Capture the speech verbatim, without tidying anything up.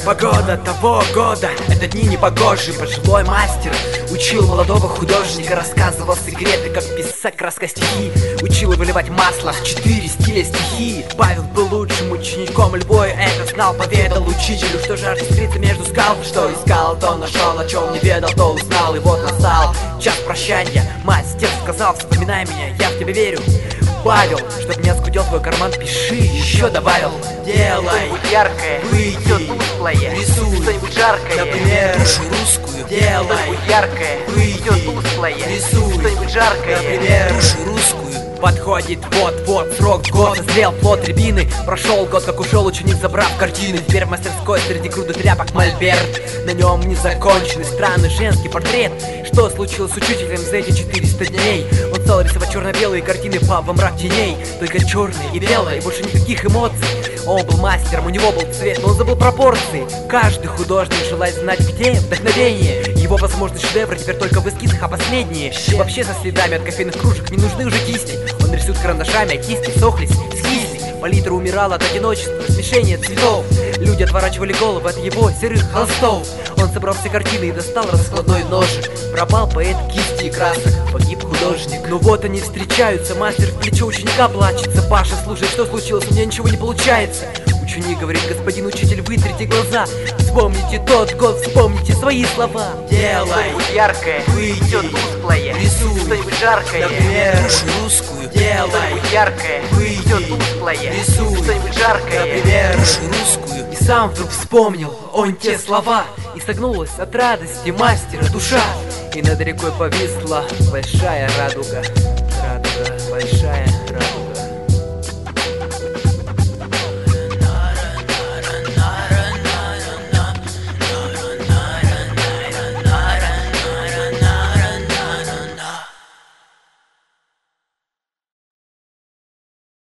Погода того года, это дни непогожие. Пожилой мастер учил молодого художника, рассказывал секреты, как писать краска стихи, учил выливать масло в четыре стиля стихии. Павел был лучшим учеником, Львой это знал, поведал учителю, что же артистрица между скал. Что искал, то нашел, о чем не ведал, то узнал. И вот настал час прощания, мастер сказал: вспоминай меня, я в тебя верю. Павел, чтоб не оскудел твой карман, пиши, еще добавил: делай что-нибудь яркое, выйди, все тусклое, рисуй, что-нибудь жаркое, например, душу русскую, делай что-нибудь яркое, выйди, все тусклое, рисуй, что-нибудь жаркое, например, душу русскую. Подходит вот-вот срок, год созрел плод рябины. Прошел год, как ушел ученик, забрав картины. Теперь в мастерской среди груды тряпок мольберт. На нем незаконченный странный женский портрет. Что случилось с учителем за эти четыреста дней? Он стал рисовать черно-белые картины по во мрак теней. Только черные и белые, и больше никаких эмоций. Он был мастером, у него был цвет, но он забыл пропорции. Каждый художник желает знать, где вдохновение. Его возможный шедевр теперь только в эскизах, а последние вообще со следами от кофейных кружек. Не нужны уже кисти. Он рисует карандашами, а кисти сохлись, схизли. Палитра умирала от одиночества, смешения цветов. Люди отворачивали головы от его серых холстов. Он собрал все картины и достал раскладной ножик. Пропал поэт кисти и красок, погиб художник. Но вот они встречаются, мастер в плечо ученика плачется. Паша, слушай, что случилось, у меня ничего не получается. Ученик говорит: господин учитель, вытрите глаза, вспомните тот год, вспомните свои слова. Делай что-нибудь яркое, выйди, все тусклое, рисуй, что-нибудь жаркое, например, Душу русскую, делай что-нибудь яркое, выйди, все тусклое, рисуй, что-нибудь жаркое, например, душу русскую. И сам вдруг вспомнил он те слова, и согнулась от радости мастера душа. И над рекой повисла большая радуга.